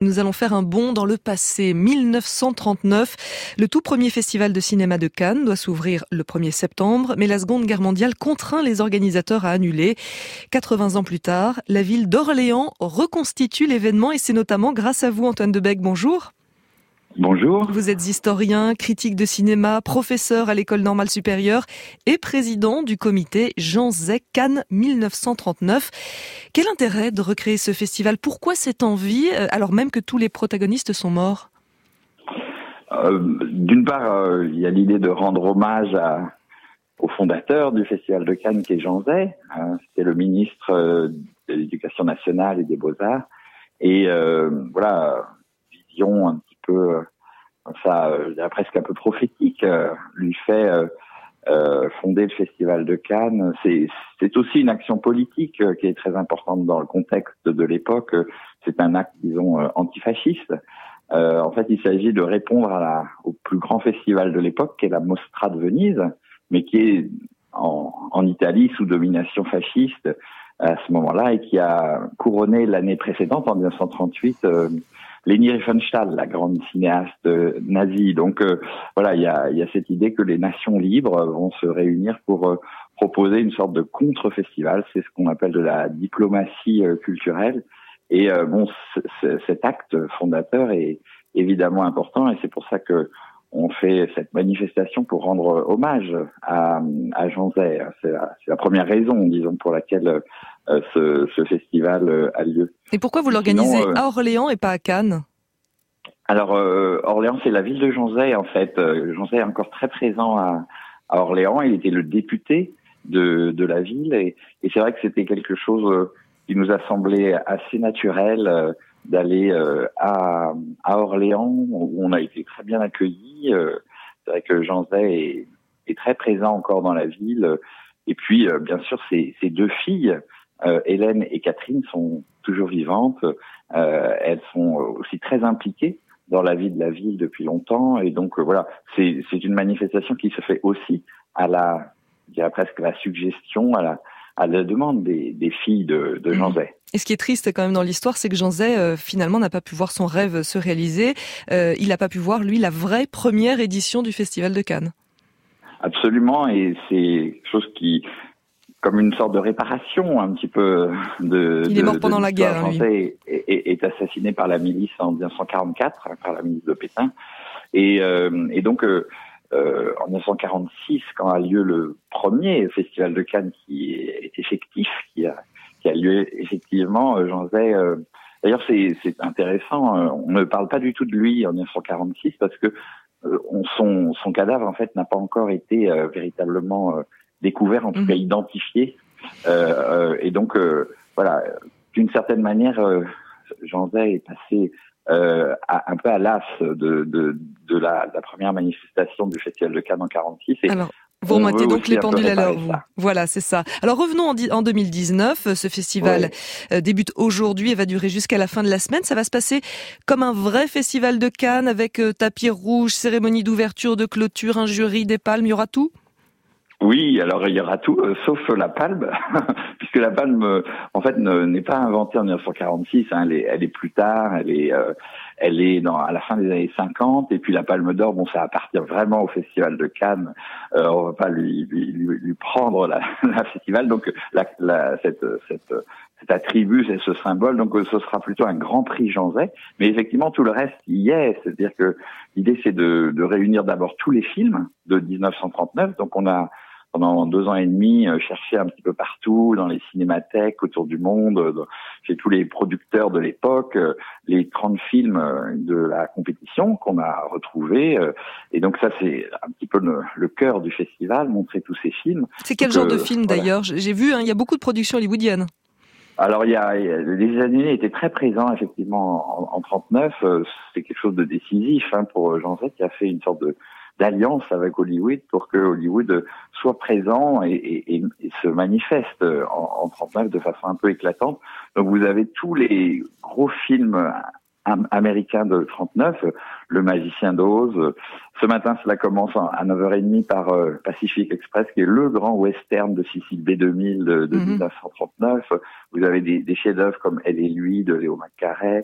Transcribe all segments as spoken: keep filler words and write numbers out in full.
Nous allons faire un bond dans le passé. mille neuf cent trente-neuf, le tout premier festival de cinéma de Cannes doit s'ouvrir le premier septembre, mais la Seconde Guerre mondiale contraint les organisateurs à annuler. quatre-vingts ans plus tard, la ville d'Orléans reconstitue l'événement et c'est notamment grâce à vous, Antoine Debec. Bonjour. Bonjour. Vous êtes historien, critique de cinéma, professeur à l'École normale supérieure et président du comité Jean Zay Cannes mille neuf cent trente-neuf. Quel intérêt de recréer ce festival ? Pourquoi cette envie, alors même que tous les protagonistes sont morts ? euh, D'une part, euh, il y a l'idée de rendre hommage à, au fondateur du Festival de Cannes, qui est Jean Zay. Hein, c'était le ministre euh, de l'Éducation nationale et des Beaux-Arts. Et euh, voilà, vision un petit peu, euh, ça, euh, presque un peu prophétique, euh, lui fait euh, euh, fonder le Festival de Cannes. C'est, c'est aussi une action politique euh, qui est très importante dans le contexte de l'époque. C'est un acte, disons, euh, antifasciste. Euh, en fait, il s'agit de répondre à la, au plus grand festival de l'époque, qui est la Mostra de Venise, mais qui est en, en Italie sous domination fasciste à ce moment-là et qui a couronné l'année précédente, en dix-neuf cent trente-huit, euh, Leni Riefenstahl, la grande cinéaste euh, nazie. Donc euh, voilà, il y a, y a cette idée que les nations libres vont se réunir pour euh, proposer une sorte de contre-festival. C'est ce qu'on appelle de la diplomatie euh, culturelle. Et euh, bon, c- c- cet acte fondateur est évidemment important et c'est pour ça que on fait cette manifestation pour rendre hommage à, à Jean Zay. C'est la, c'est la première raison, disons, pour laquelle euh, ce, ce festival euh, a lieu. Et pourquoi vous l'organisez Sinon, euh, à Orléans et pas à Cannes ? Alors, euh, Orléans, c'est la ville de Jean Zay, en fait. Euh, Jean Zay est encore très présent à, à Orléans. Il était le député de, de la ville. Et, et c'est vrai que c'était quelque chose euh, qui nous a semblé assez naturel euh, d'aller euh, à, à Orléans, où on a été très bien accueillis. Euh, c'est vrai que Jean Zay est, est très présent encore dans la ville. Et puis, euh, bien sûr, ses, ses deux filles, euh, Hélène et Catherine, sont toujours vivantes. Euh, elles sont aussi très impliquées dans la vie de la ville depuis longtemps. Et donc, euh, voilà, c'est, c'est une manifestation qui se fait aussi à la, je dirais presque la suggestion, à la, à la demande des, des filles de, de Jean Zay. Et ce qui est triste quand même dans l'histoire, c'est que Jean Zay, euh, finalement, n'a pas pu voir son rêve se réaliser. Euh, il n'a pas pu voir, lui, la vraie première édition du Festival de Cannes. Absolument, et c'est quelque chose qui, comme une sorte de réparation un petit peu de... Il est mort de, pendant de la guerre, Jean lui. Zay est, est, est assassiné par la milice en dix-neuf cent quarante-quatre, par la milice de Pétain. Et, euh, et donc, euh, euh, en dix-neuf cent quarante-six, quand a lieu le premier Festival de Cannes qui est effectif, qui a, qui a lieu effectivement, Jean Zay... Euh, d'ailleurs, c'est, c'est intéressant, on ne parle pas du tout de lui en dix-neuf cent quarante-six parce que euh, on, son, son cadavre, en fait, n'a pas encore été euh, véritablement... Euh, découvert, en tout mmh. cas identifié. Euh, euh, et donc, euh, voilà, d'une certaine manière, euh, Jean Zay est passé euh, à, un peu à l'as de, de, de, la, de la première manifestation du Festival de Cannes en quarante-six. Et alors, vous remettez donc les pendules à l'heure, vous. Voilà, c'est ça. Alors revenons en, di- en deux mille dix-neuf. Ce festival ouais. euh, débute aujourd'hui et va durer jusqu'à la fin de la semaine. Ça va se passer comme un vrai festival de Cannes avec euh, tapis rouge, cérémonie d'ouverture, de clôture, un jury, des palmes. Il y aura tout ? Oui, alors il y aura tout, euh, sauf la palme, puisque la palme, euh, en fait, ne, n'est pas inventée en dix-neuf cent quarante-six. Hein, elle est, elle est plus tard, elle est, euh, elle est dans à la fin des années cinquante. Et puis la Palme d'Or, bon, ça appartient vraiment au Festival de Cannes. Euh, on va pas lui, lui, lui, lui prendre la, la festival. Donc la, la, cette, cette, cet attribut, c'est ce symbole. Donc ce sera plutôt un Grand Prix Jean Zay. Mais effectivement, tout le reste y est. C'est-à-dire que l'idée, c'est de, de réunir d'abord tous les films de dix-neuf cent trente-neuf. Donc on a pendant deux ans et demi, euh, cherché un petit peu partout, dans les cinémathèques autour du monde, euh, chez tous les producteurs de l'époque, euh, les trente films euh, de la compétition qu'on a retrouvés. Euh, et donc ça, c'est un petit peu le, le cœur du festival, montrer tous ces films. C'est quel donc, genre euh, de film voilà. D'ailleurs ? J'ai vu, hein, il y a beaucoup de productions hollywoodiennes. Alors, il y a, il y a les États-Unis étaient très présents, effectivement, en, en trente-neuf. Euh, c'est quelque chose de décisif hein, pour Jean Zay, qui a fait une sorte de d'alliance avec Hollywood pour que Hollywood soit présent et, et, et, et se manifeste en, en trente-neuf de façon un peu éclatante. Donc vous avez tous les gros films américains de trente-neuf, Le Magicien d'Oz. Ce matin, cela commence à neuf heures trente par euh, Pacific Express, qui est le grand western de Cécile B deux mille de, de mm-hmm. dix-neuf cent trente-neuf. Vous avez des, des chefs-d'œuvre comme Elle et lui de Léo McCarey.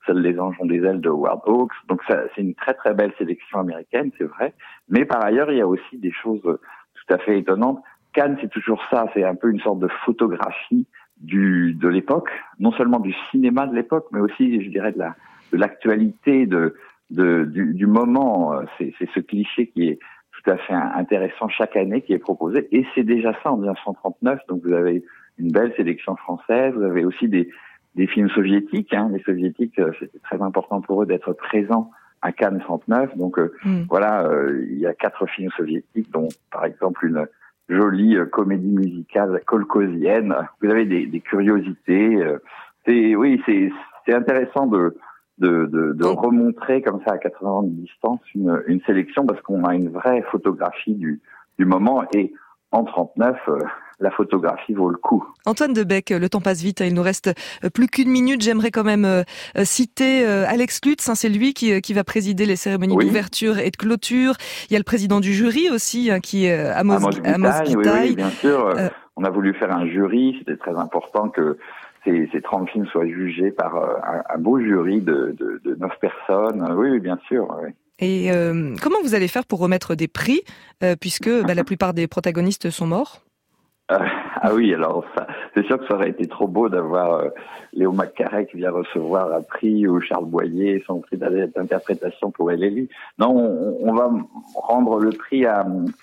Seuls les anges ont des ailes de Howard Hawks. Donc ça, c'est une très très belle sélection américaine, c'est vrai. Mais par ailleurs, il y a aussi des choses tout à fait étonnantes. Cannes, c'est toujours ça, c'est un peu une sorte de photographie du de l'époque, non seulement du cinéma de l'époque, mais aussi, je dirais, de la de l'actualité, de, de du, du moment. C'est, c'est ce cliché qui est tout à fait intéressant chaque année qui est proposé, et c'est déjà ça en dix-neuf cent trente-neuf. Donc vous avez une belle sélection française, vous avez aussi des des films soviétiques. Hein. Les soviétiques, c'était très important pour eux d'être présents à Cannes trente-neuf. Donc euh, mm. voilà, euh, il y a quatre films soviétiques, dont par exemple une jolie euh, comédie musicale kolkhozienne. Vous avez des, des curiosités. Euh, c'est oui, c'est c'est intéressant de de de, de remontrer comme ça à quatre-vingts ans de distance une une sélection, parce qu'on a une vraie photographie du du moment, et en trente-neuf. Euh, la photographie vaut le coup. Antoine Debec, le temps passe vite, il nous reste plus qu'une minute. J'aimerais quand même euh, citer euh, Alex Lutz, hein, c'est lui qui, qui va présider les cérémonies oui. d'ouverture et de clôture. Il y a le président du jury aussi, hein, qui est Amos, Amos Guitaille. Amos Guitaille. Oui, oui, bien sûr. Euh... On a voulu faire un jury, c'était très important que ces, ces trente films soient jugés par euh, un, un beau jury de, de, de neuf personnes. Oui, oui, bien sûr. Oui. Et euh, comment vous allez faire pour remettre des prix, euh, puisque bah, la plupart des protagonistes sont morts? Euh, ah oui, alors ça, c'est sûr que ça aurait été trop beau d'avoir euh, Léo McCarey qui vient recevoir un prix, ou Charles Boyer son prix d'interprétation pour Elélie. Non, on, on va rendre le prix à,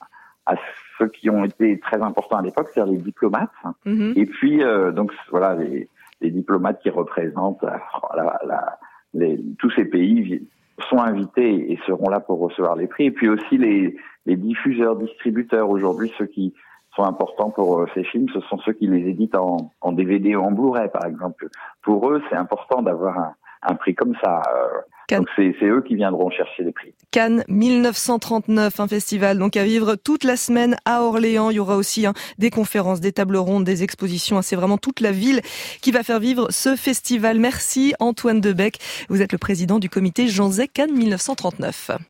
à ceux qui ont été très importants à l'époque, c'est-à-dire les diplomates. Mm-hmm. Et puis euh, donc voilà, les, les diplomates qui représentent la, la, les, tous ces pays sont invités et seront là pour recevoir les prix. Et puis aussi les, les diffuseurs, distributeurs. Aujourd'hui, ceux qui sont importants pour euh, ces films, ce sont ceux qui les éditent en, en D V D ou en Blu-ray, par exemple. Pour eux, c'est important d'avoir un, un prix comme ça. Euh, donc c'est, c'est eux qui viendront chercher les prix. Cannes dix-neuf cent trente-neuf, un festival donc à vivre toute la semaine à Orléans. Il y aura aussi hein, des conférences, des tables rondes, des expositions. C'est vraiment toute la ville qui va faire vivre ce festival. Merci Antoine Debec. Vous êtes le président du comité Jean Zay Cannes dix-neuf cent trente-neuf.